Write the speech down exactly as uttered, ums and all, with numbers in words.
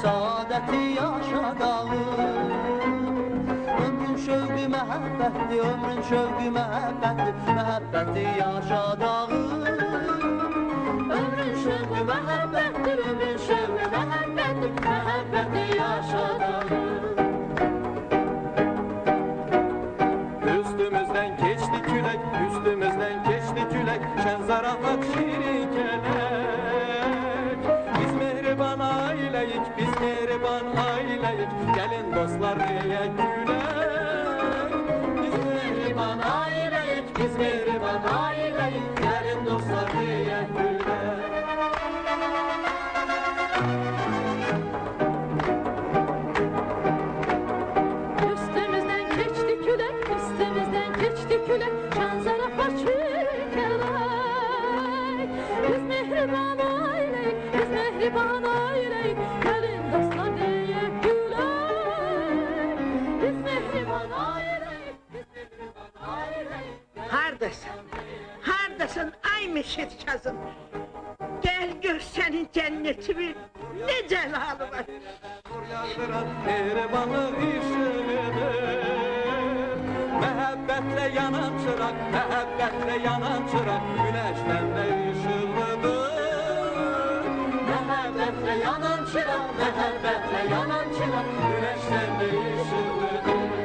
saadeti yaşadağı. Ömrün şövqü məhəbbətdir, ömrün şövqü məhəbbətdir, məhəbbəti yaşadağı. Ömrün şövqü məhəbbətdir, ömrün şövqü məhəbbətdir, məhəbbəti yaşadağı. Üstümüzden geçti külek, üstümüzden geçti külek, şen zarafat şirin kelek. Biz mehriban aileyik, biz mehriban aileyik, gelin dostlar diye gülek. Biz mehriban aileyik, biz mehriban aileyik, gelin dostlar diye gülek. Üstümüzden geçti külek, üstümüzden geçti külek, şan zarafat şirin kelek. Biz mehriban aileyik, biz mehriban aileyik, gelin dostlar diye gülek. Biz mehriban aileyik, biz mehriban aileyik. Hardasın, hardasın ay Meşet Kazım. Gel gör senin cennetimi, ne celalı var. Yağdıran mehribanlık ışığıdır. Məhəbbətle yanan çırak, məhəbbətle yanan çırak, güneşten de ışıqlıdır. Məhəbbətle yanan çırak, məhəbbətle yanan çırak, Güneşten de ışıqlıdır.